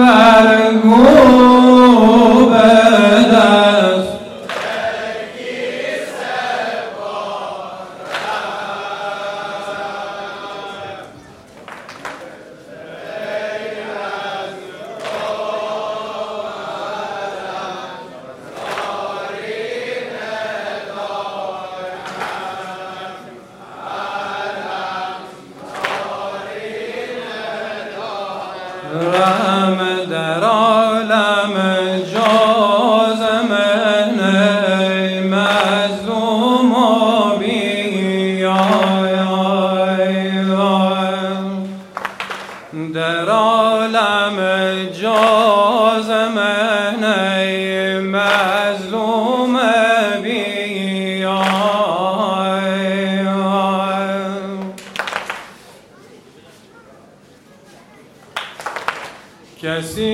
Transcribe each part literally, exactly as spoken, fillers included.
برگو بدست رحم در عالم جاز من مظلوم و بیایم در عالم جاز من مظلوم بیایم کسی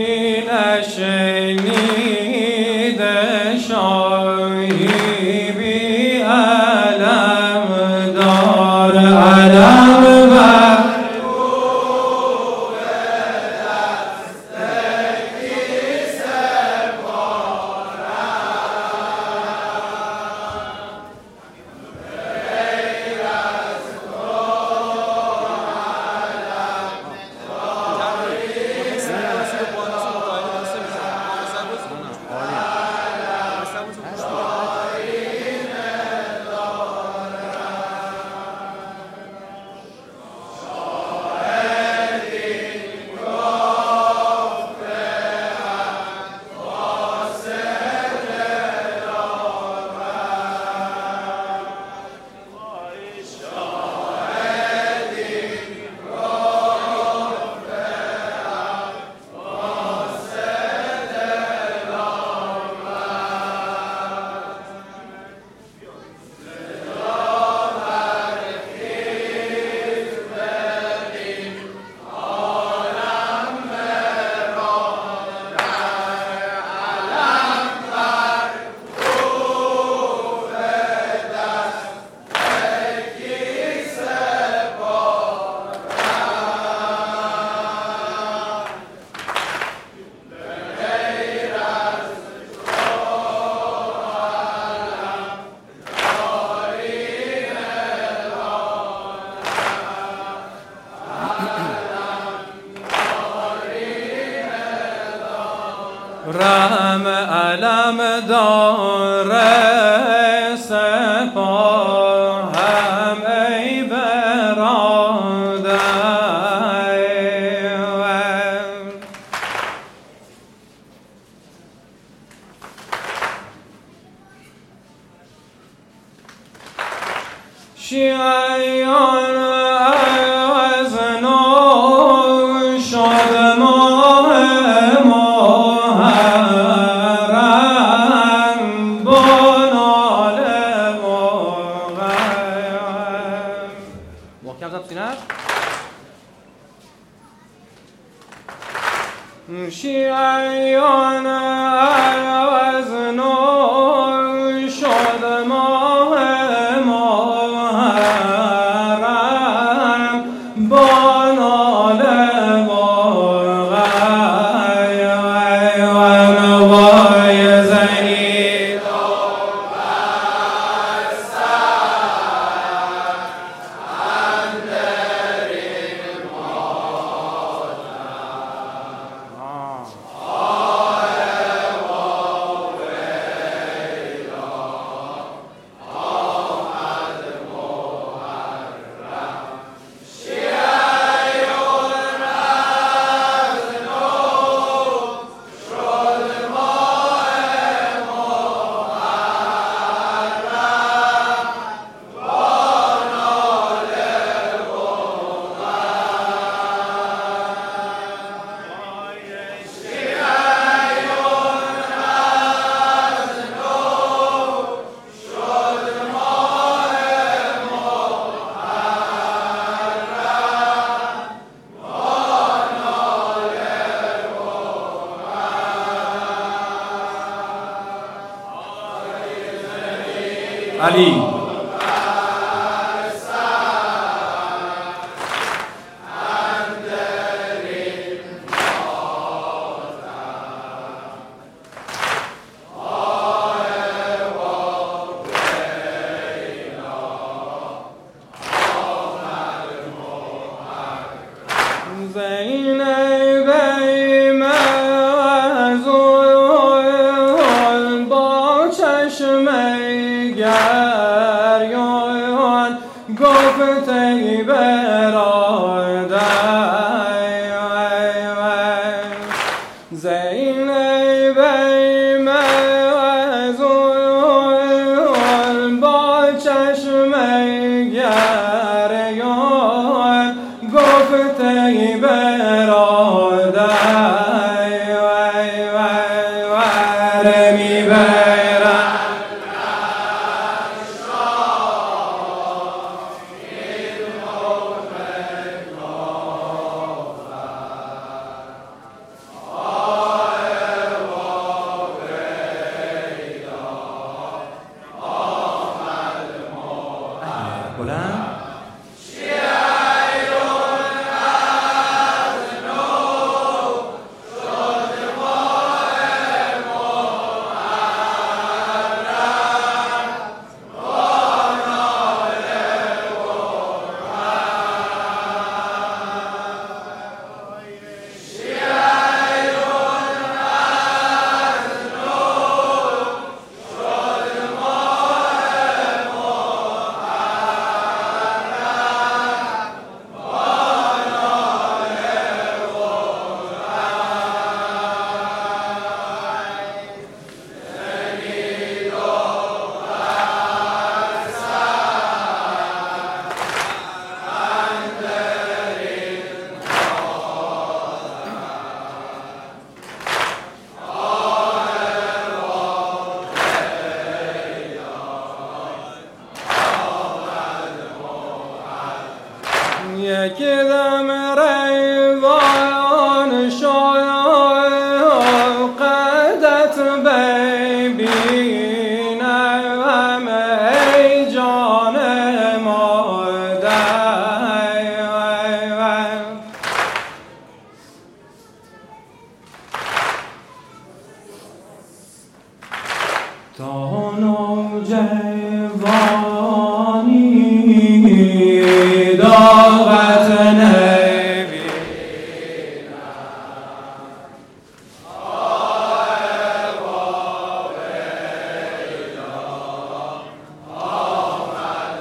نشنیده شاهی بی علم دار علم بر رحم علم داره سپاه هم ای برادر شیعیان از نو شد ماه محرم با ناله و غم. محکم زد سینه‌اش. شیعیان از نو شد ماه محرم با ناله و غم وای زنید و بستر اندرین علی زینب مزون با چشم گریان گفته برادر وای وای وای میبرم بلند یکی دم ریوان شد قدت ببینم ای جان مادر تا نوجوانی داغت نبینم آه واویلا آمد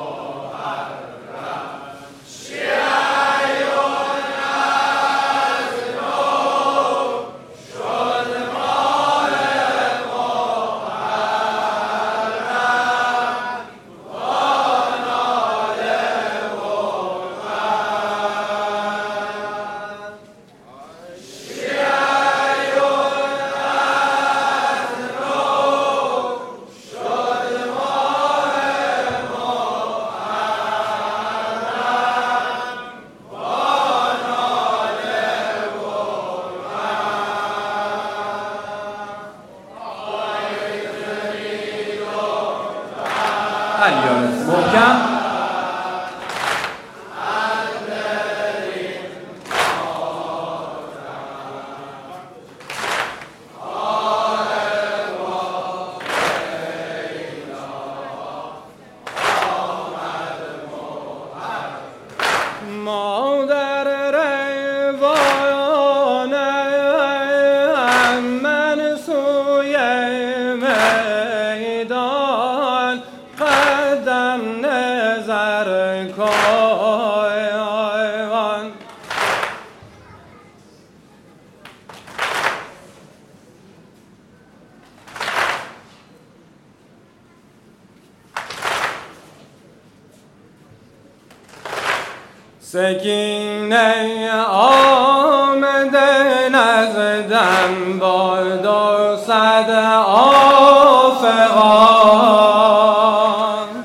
محرم شیعیون از نو شد مال علیان محکم مادر روان من سوی میدان قدم نظر کن سکینه آمده نزدم با دو صد آفغان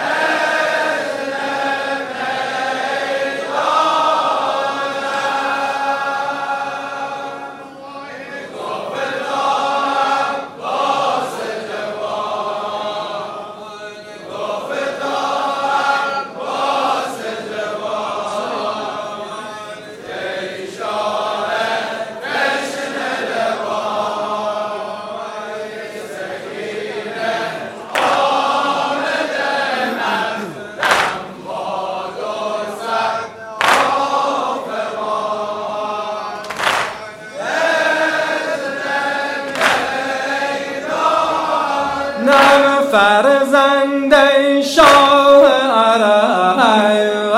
نم فرزند شاه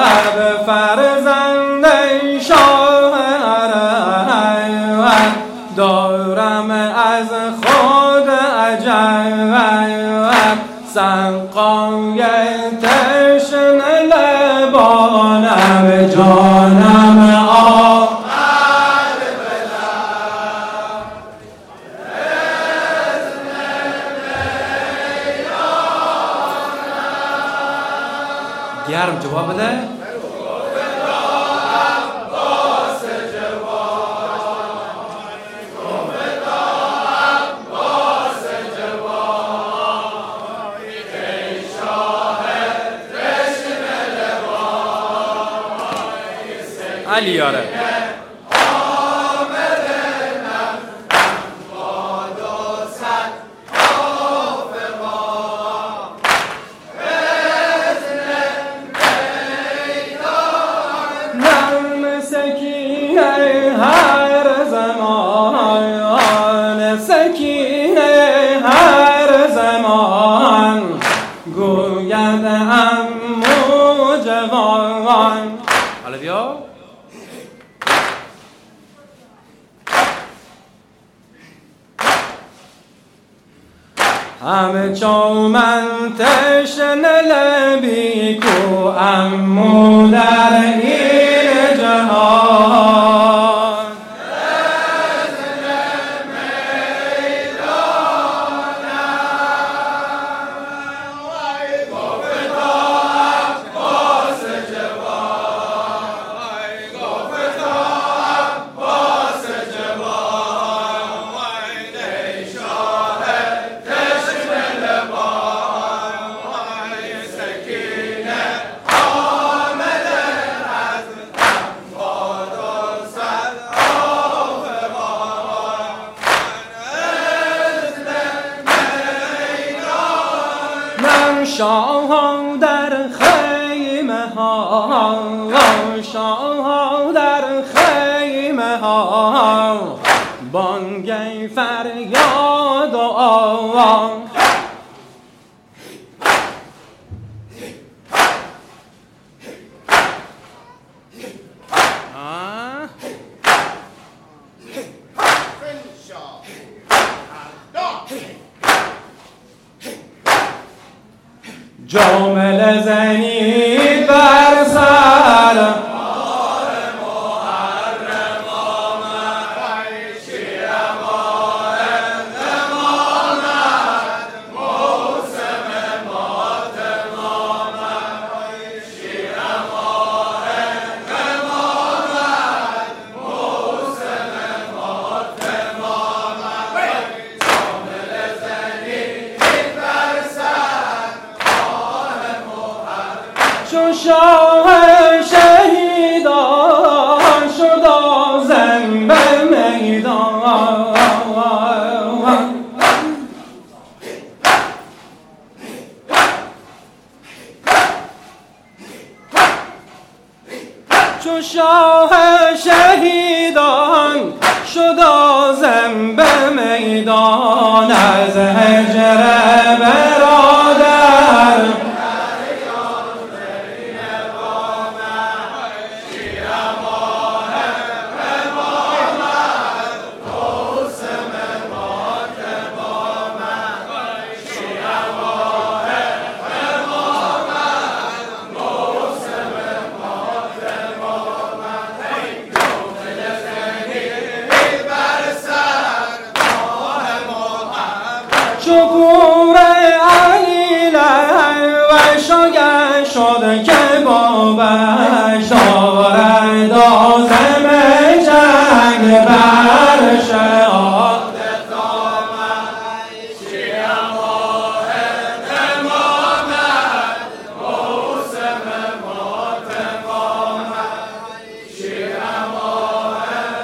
عرب فرزند شاه عرب دارم از خود عجب سقای تشنه لبانم جانم آمد به لب اذن میدانم گرم جواب بده علی یاره نرم سکینه هر زمان سکینه هر زمان گوید عمو جوان حالا بیا همه چون من تشنه لبی کو عمو در این جهان اذن میدانم وای گفتا عباس جوان وای گفتا عباس جوان وای نیشاه شاه در خیمه ها شاه در خیمه ها بانگی فریاد و آوا جامل زنید بر سر ماه محرم آمد شیر ماه آمد موسم ماتم آمد شیر ماه آمد موسم ماتم آمد جامل زنید بر سر چون شاه شهیدان شد آزم به میدان چون شاه شهیدان شد آزم به میدان از هجر برادر شکور علی و شاگه شد که بابش دارد آزم جنگ بر شهادت آمد شیر ماه امامت موسم ماتم آمد شیر ماه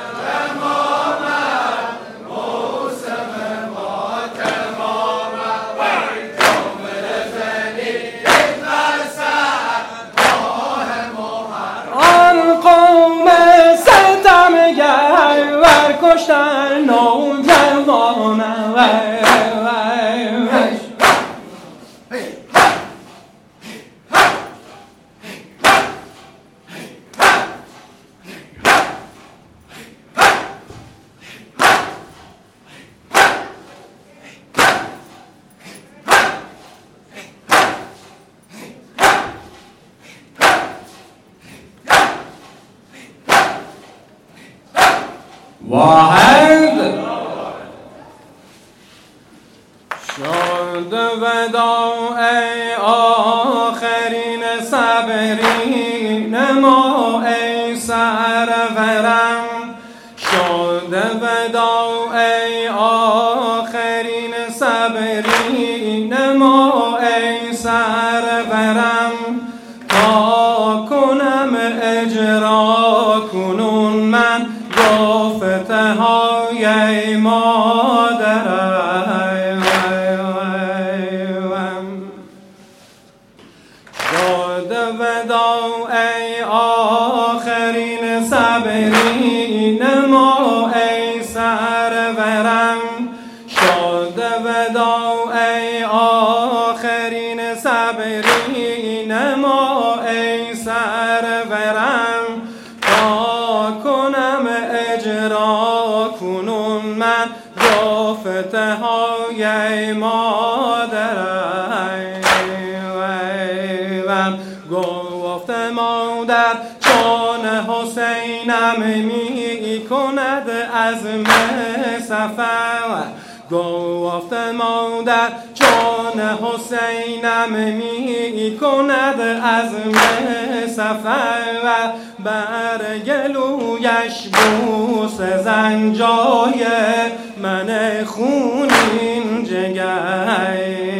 امامت موسم ماتم کشتن نوجوانم واحد شد وداع ای آخرین صابرین ما ای سرورم شد وداع ای آخرین صابرین ما ای سرورم تا کنم اجرا کنون من گفته های مادرم شد وداع ای آخرین صابرین ما ای سرورم شد وداع ای آخرین صابرین ما ای سرورم تا کنم اجرا کنون من گفته های مادرم گفت مادر چون حسینم می کند عزم سفر گفت مادر چون حسینم می کند عزم سفر بر گلویش بوس زنجای من خونین جگر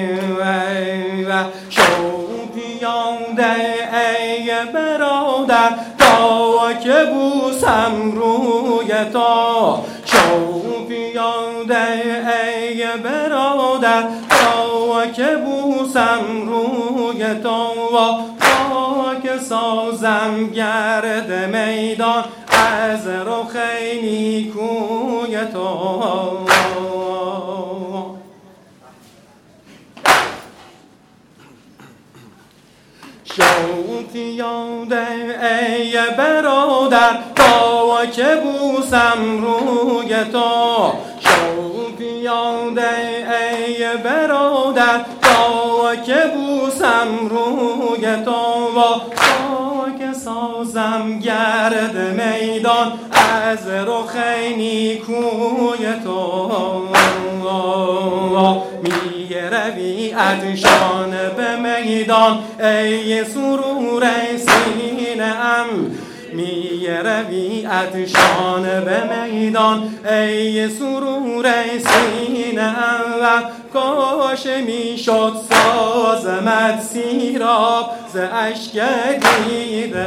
شو پیاده ای برادر تا که بوسم روی تو شو پیاده ای برادر تا که بوسم روی تو تا که سازم گرد میدان از رخ نیکوی تو شو پیاده ای برادر تا که بوسم روی تو شو پیاده ای برادر تا که بوسم روی تو تا که سازم گرد میدان از رخ نیکوی تو می روی عطشان به میدان ای سرور سینه ام می روی عطشان به میدان ای سرور سینه ام کاش می شد سازمت سیراب ز اشک دیده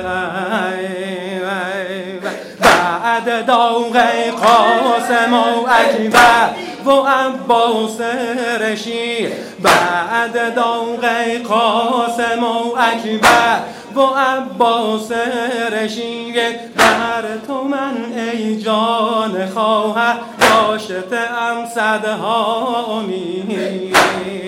بعد داغ قاسم و اکبر و عباس رشید بعد داغ قاسم و اکبر و عباس رشید بر تو من ای جان خواهر داشته ام صدها امید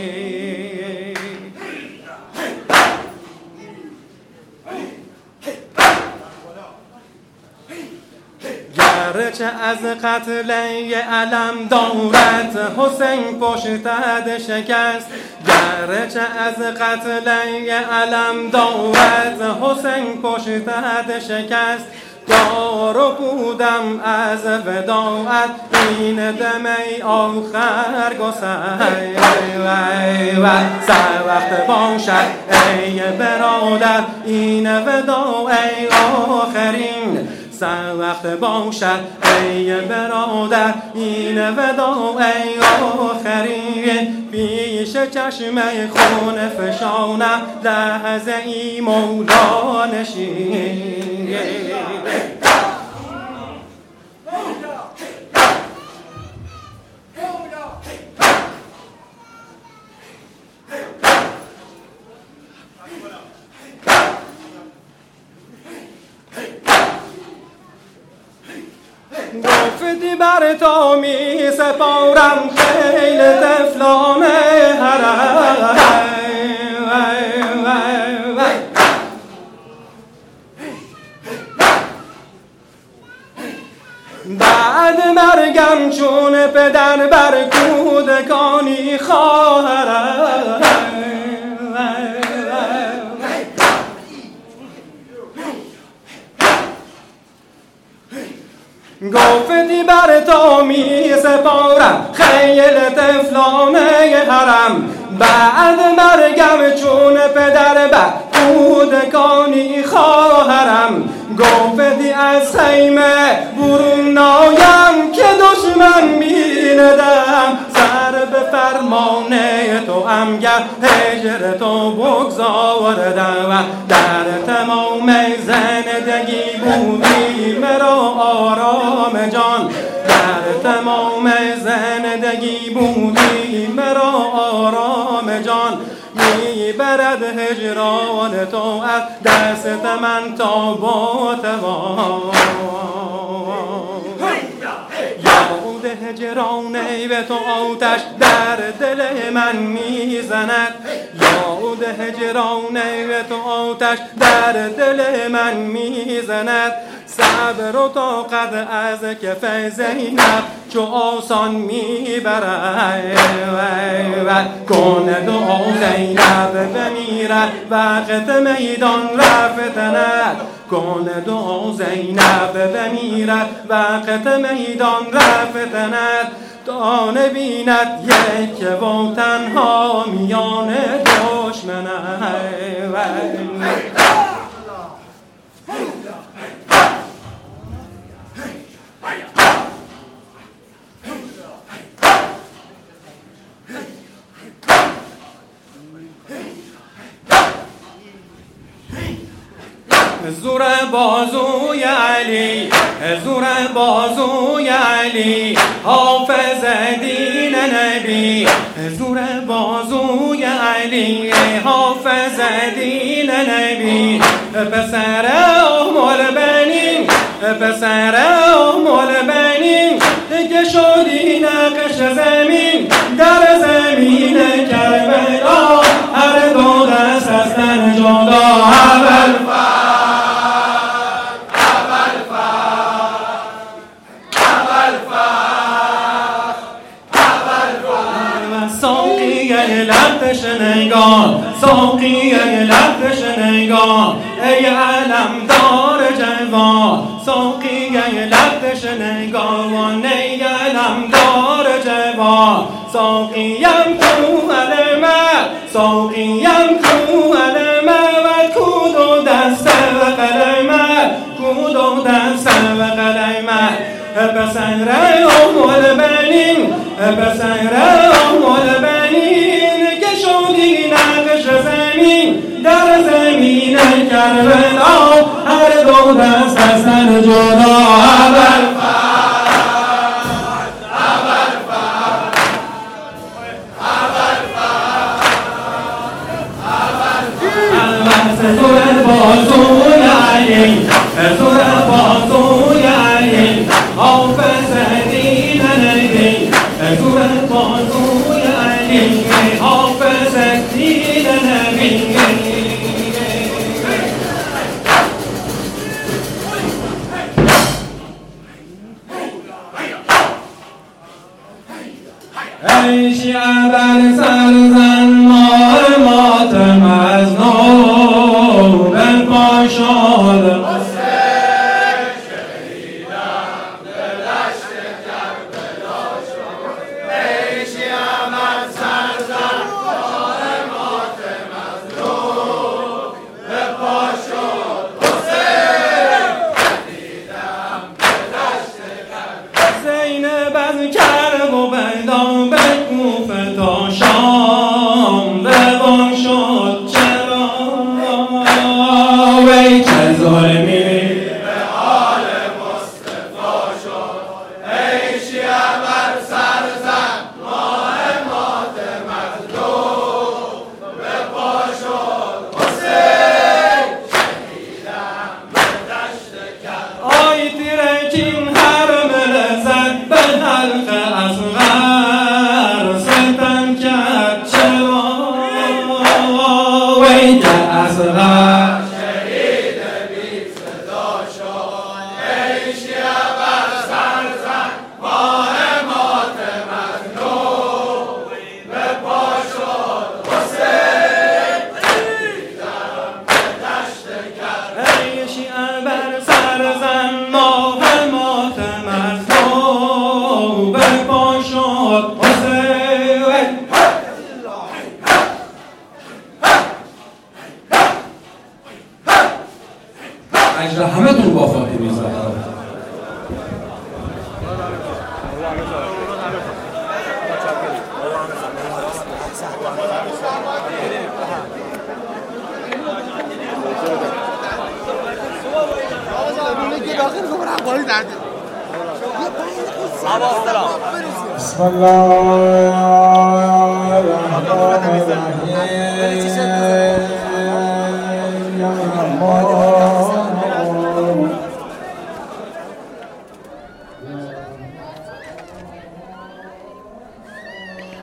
گرچه از قتل علم دارد حسین پشتت شکست گرچه از قتل علم دارد حسین پشتت شکست دارو بودم از وداعت این دمی آخر گسل و سر وقت باشد ای برادر این وداع ای آخرین سر وقت باشد ای برادر این وداع ای آخرین پیش چشم خون فشانم لحظه ای مولا نشین گفتی بر تو می سپارم خیل طفلان حرم بعد مرگم چون پدر بر کودکانی خواهرم گفتی بر تو می سپارم خیل طفلانه حرم، بعد مرگم چون پدر بر کودکانی خواهرم. گفتی از خیمه برون نایم که دشمن بیندم، سر به فرمانه تو ام گر هجر تو بگذاردم. در تمام زندگی بودی مرا آرام جان، در تمام زندگی بودی مرا آرام جان. میبرد هجران تو از دست من تا با توان، یاد هجران به تو آتش در دل من میزند، یاد هجران به تو آتش در دل من میزند. صبر و طاقت از کف زینب چو آسان میبرد، کنه دعا زینب بمیرد وقت میدان رفتند، کنه دعا زینب بمیرد وقت میدان رفتند. تا نبیند یک و تنها میان دشمنان. زور بازوی علی، زور بازوی علی، حافظ دین نبی. زور بازوی علی، حافظ دین نبی. پسر ام البنین، پسر ام البنین، که شدی نقش زمین در زمین کربلا. هر دو دست از تن جدا اول لب شنگان، ساقی لب شنگان، ای علمدار جوان. ساقی لب شنگان، ای علمدار جوان. ساقیم کو علمه، ساقیم کو علمه، و کود و دست و قلمه، کود و دست و قلمه. پسر ام البنین، پسر ام البنین، که شدی نقش زمین در زمین کربلا. هر دو دست از تن جدا اول زور بازوی علی، زور بازوی علی، حافظ دین نبی. زور بازوی علی، حافظ دین نبی. ای شیعه بر سر زن ماه ماتم از نو برپا شد. زینب از کرب و بیدان به کوفه تا شام روان شد. چرا وی چه ظلمی به حال مصطفی شد. ای شیعه بر سر زن ماه ماتم از دو به پا شد. حسین شهیدم به دشت کرد. آی تیرکین حرم لذت به حلق اصغر بسم الله الرحمن الرحیم